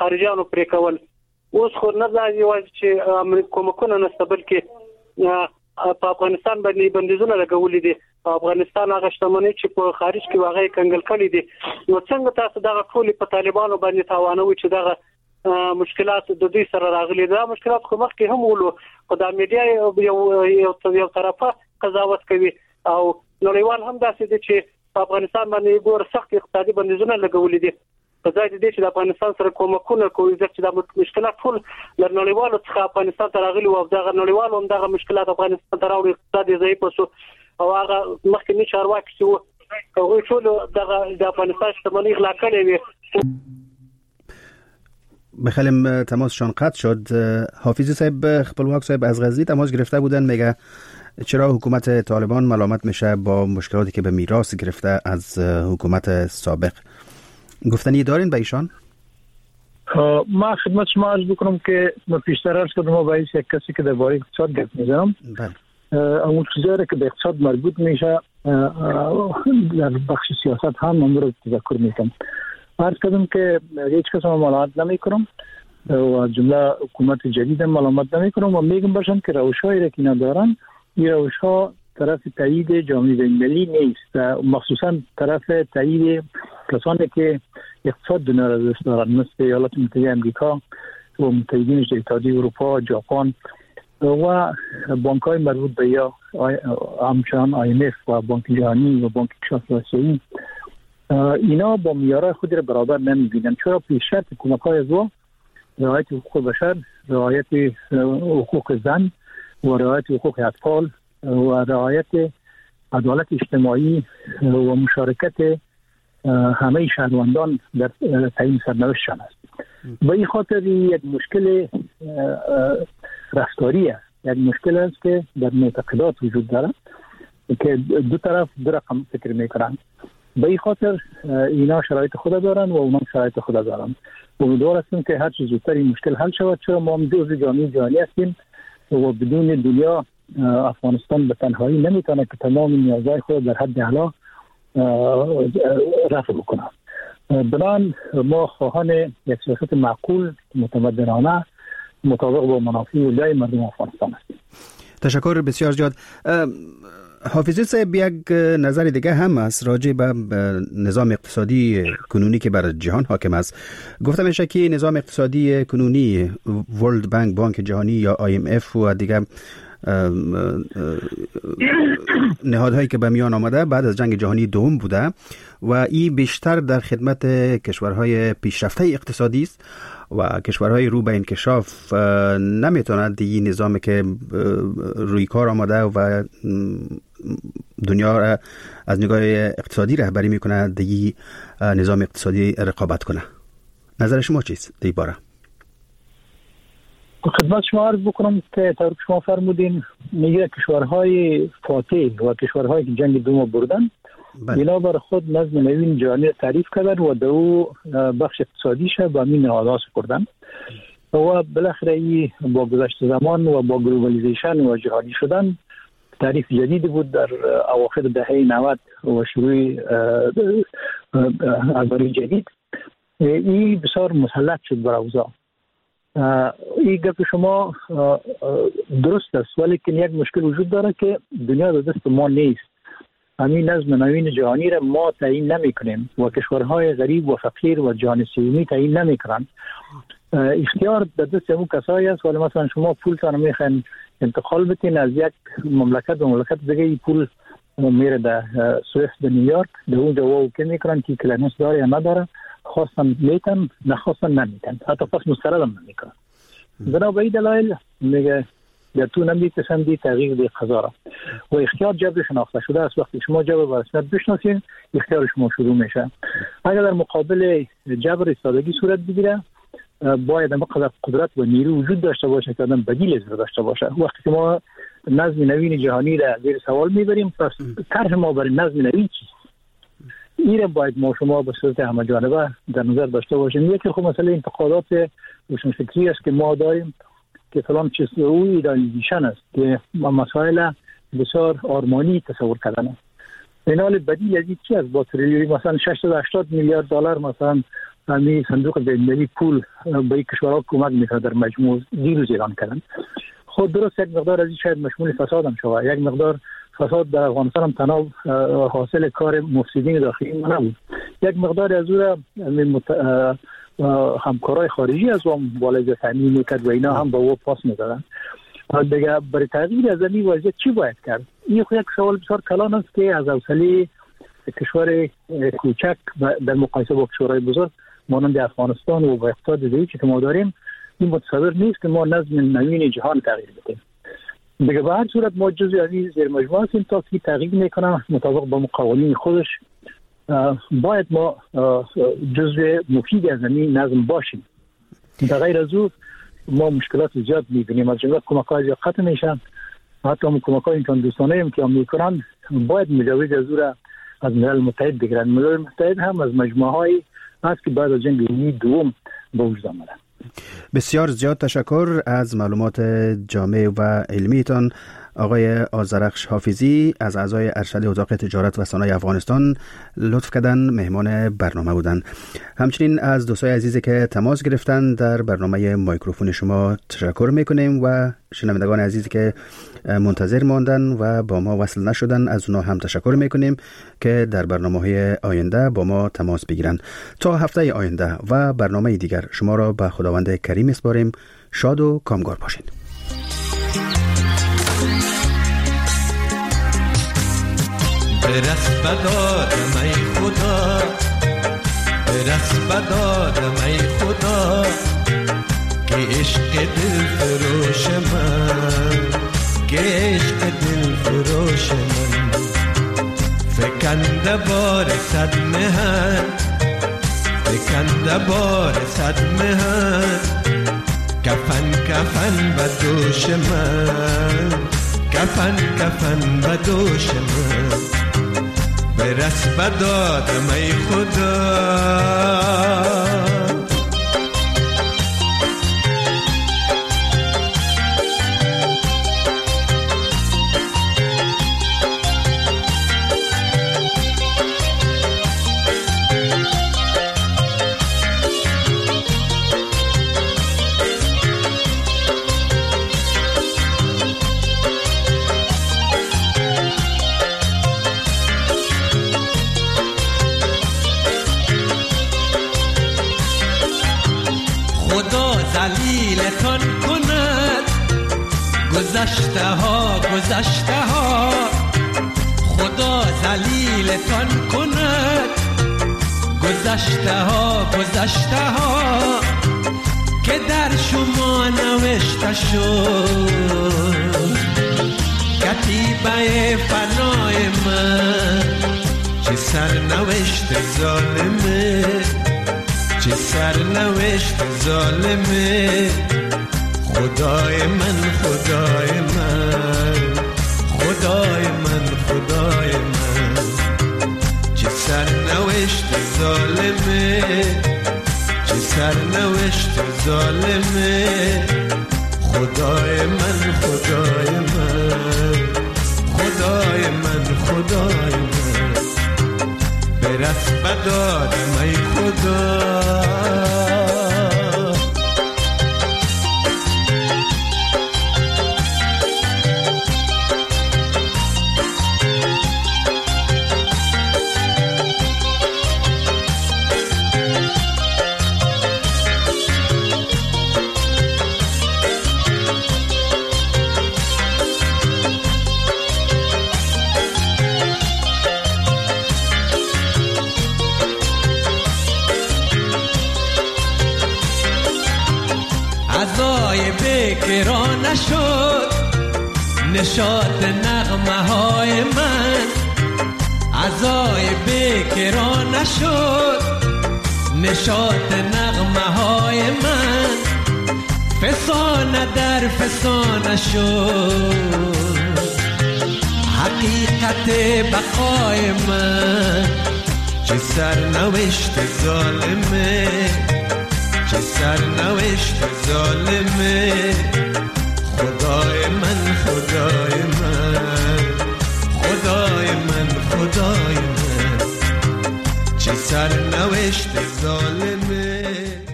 خارجيانو پرې کول. اوس خو نه دا یوازې چې کومکونه نشته بلکې په افغانستان باندې بندیزونه لګولې دي. افغانستان هغه شتمنۍ چې په خارج کې واغې کنګل کړې دي. نو څنګه تاسو دغه ټول په طالبانو باندې تاوانوي چې دغه مشکلات د دوی سره راغلي؟ دا مشکلات خو مخکې هم ولو، خو د میډیا یو طرفه قضاوت کوي او نړیوال هم داسې دي چې په افغانستان باندې ګور سخت اقتصادي بندیزونه لګولې دي. په ځای دې چې د افغانستان سره کومکونه کوي چې د مشکلات ټول نړیوالو څخه افغانستان ته راغلي او دغه نړیوالو هم دغه مشکلات افغانستان ته راوړي، اقتصادي ضعیف شو او هغه مخکنی چارواکي چې هغه ټول دغه د افغانستان شتمنۍ غلا کړې وي. بخلیم تماسشان قطع شد. حافظی صاحب خپلواک صاحب از غزنی تماس گرفته بودن، میگه چرا حکومت طالبان ملامت میشه با مشکلاتی که به میراث گرفته از حکومت سابق؟ گفتنی دارین به ایشان؟ ما خدمت شما عرض بکنم که ما پیشتر عرض کردم ما باید یک کسی که درباره اقتصاد گفت میزنم. اون چیزایی که به اقتصاد مربوط میشه در بخش سیاست هم من رو تذکر میکنم. عرض کردم که هیچ کس ما ملامت نمی کنم و جمله حکومت جدید ملامت نمی کنم و میگم باشم که روش‌هایی را که ندارن این روش‌ها طرف تایید جامعه بین‌المللی نیست، مخصوصا طرف تایید کسانی که اقتصاد دنیا را دوست دارن مثل ایالات متحده آمریکا و متحدینش اتحادیه اروپا، ژاپن و بانک‌های مربوط به یا همچنان IMF و بانک جهانی و بانک کشف آسیایی. اینا با معیارهای خود را برابر نمی‌بینن، چرا پیشرفت کمک‌های از رعایت حقوق بشر، رعایت حقوق زن و رعایت حقوق اطفال و رعایت عدالت اجتماعی و مشارکت همه شهروندان در تعیین سرنوشتشان است. به این خاطر یک مشکل رفتاری است، یک مشکل است که در معتقدات وجود دارد که دو طرف دو رقم فکر میکنند. به این خاطر اینا شرایط خود دارن و اونا شرایط خود دارن. امیدوار هستیم که هر چه زودتر این مشکل حل شود، چرا ما هم جزء جامعه جهانی هستیم و بدون دنیا افغانستان به تنهایی نمیتونه که تمام نیازهای خود در حد اعلی رفع بکنه. بنابراین ما خواهان یک سیاست معقول متمدنانه مطابق با منافع علیه مردم افغانستان هستیم. تشکر بسیار زیاد. حافظی صاحب، یک نظر دیگه هم است راجع به نظام اقتصادی کنونی که بر جهان حاکم است. گفته میشه که نظام اقتصادی کنونی ورلد بانک، بانک جهانی یا IMF و دیگه نهادهایی که به میان آمده بعد از جنگ جهانی دوم بوده و این بیشتر در خدمت کشورهای پیشرفته اقتصادی است و کشورهای رو به انکشاف نمیتونند این نظامی که روی کار آمده و دنیا را از نگاه اقتصادی رهبری میکنه دیگه نظام اقتصادی رقابت کنه. نظر شما چیست در این باره؟ خدمت شما عرض بکنم که طور که شما فرمودین میگه کشورهای فاتح و کشورهایی که جنگ دوم بردن اینا بر خود نظم نوین جهانی تعریف کردن و دو بخش اقتصادیش با این نهادها سپردن و بالاخره ای با گذشت زمان و با گلوبالیزیشن و جهانی شدن تعریف جدید بود در اواخر دهه 90 و شروع ادوار جدید. این بسیار مسلط شد بر اوضاع. این گپ شما درست است، ولی که یک مشکل وجود داره که دنیا در دست ما نیست. همین نظم نوین جهانی را ما تعیین نمی‌کنیم و کشورهای غریب و فقیر و جهان سومی تعیین نمی‌کنند. اختیار در دست اون کسایی است. ولی مثلا شما پولتان میخواین انتقال بدین از یک مملکت به مملکت دیگه، این پول میره در سوئیس به نیویورک، در اونجا اوکی میکنن که کلینس داره یا نداره، خواستن میتن نخواستن نمیتن، حتی پس مسترد هم نمیکنن. بنابراین دلایل میگه در تو نمیپسندی تغییر دی قضا و اختیار جبر شناخته شده است. وقتی شما جبر به رسمیت بشناسین اختیار شما شروع میشه. اگر در مقابل جبر سادگی صورت بگیره باید هم قدرت و نیرو وجود داشته باشه که آدم بدیل از داشته باشه. وقتی که ما نظم نوین جهانی را زیر سوال میبریم پس طرح ما برای نظم نوین چیست؟ این را باید ما شما به صورت همه جانبه در نظر داشته باشیم. یکی خب مثلا انتقادات روشنفکری است که ما داریم که فلان چیز او ایدالیزیشن است که مسائل بسیار آرمانی تصور کردن. این حال بدیل از چی است؟ با تریلیونی مثلا 680 میلیارد دلار مثلا همین صندوق بین‌المللی پول به کشورها کمک می‌کنه در مجموع دیروز اعلام کردن. خود درست یک مقدار از این شاید مشمول فساد هم شود. یک مقدار فساد در افغانستان هم تنها حاصل کار مفسدین داخلی ما نبود. یک مقدار از اون همکارای خارجی از اون بالای تامین میکرد و اینا هم با او پاس میدادن. دیگه برای تغییر از این وضعیت چی باید کرد؟ این خود یک سوال بسیار کلان است که از حوصله کشور کوچک در مقایسه با کشورهای بزرگ مانند افغانستان و با اقتصاد دیگری که ما داریم این متصور نیست که ما نظم نوین جهان تغییر بدیم. دیگه به هر صورت ما جزء از این زیر مجموعه هستیم تا که تغییر میکنه مطابق با قوانین خودش. باید ما جزء مفید از این نظم باشیم. در غیر از او ما مشکلات زیاد میبینیم. از جمله کمک‌های زیاد قطع میشن. حتی کمک‌های امکان دوستانه که میکنن باید مجوز از او را از ملل متحد بگیرن. ملل متحد هم از مجموعه‌های هست که بعد از جنگ جهانی دوم به وجود آمده. بسیار زیاد تشکر از معلومات جامع و علمیتان آقای آذرخش حافظی از اعضای ارشد اتاق تجارت و صنایع افغانستان لطف کردن مهمان برنامه بودن. همچنین از دوستای عزیزی که تماس گرفتن در برنامه مایکروفون شما تشکر میکنیم و شنوندگان عزیزی که منتظر ماندن و با ما وصل نشدن از اونا هم تشکر میکنیم که در برنامه‌های آینده با ما تماس بگیرن. تا هفته آینده و برنامه دیگر شما را به خداوند کریم میسپاریم. شاد و کامگار باشین. برس بدادم ای خدا، برس بدادم ای خدا که عشق دل فروش من، که عشق دل فروش من فکنده بار صد مهن، فکنده بار صد مهن کفن کفن به دوش من، کفن کفن به دوش من برس بدادم ای خدا. گذشته ها گذشته ها خدا ذلیلتان کند، گذشته ها گذشته ها که در شما نوشته شد، کتیبه فنای من چه سرنوشت ظالمه، چه سرنوشت ظالمه خدای من، خدای من، خدای من، خدای من چه سرنوشت ظالمه، چه سرنوشت ظالمه خدای من، خدای من، خدای من، خدای من برس بدادم ای خدا. کرا نشد نشاط نغمه های من، عزای بکرا نشد نشاط نغمه های من، فسانه در فسانه شد حقیقت بقای من، چه سرنوشت ظالمه، چه سرنوشت ظالمه خدای من، خدای من، خدای من، خدای من چه سرنوشت ظالمه.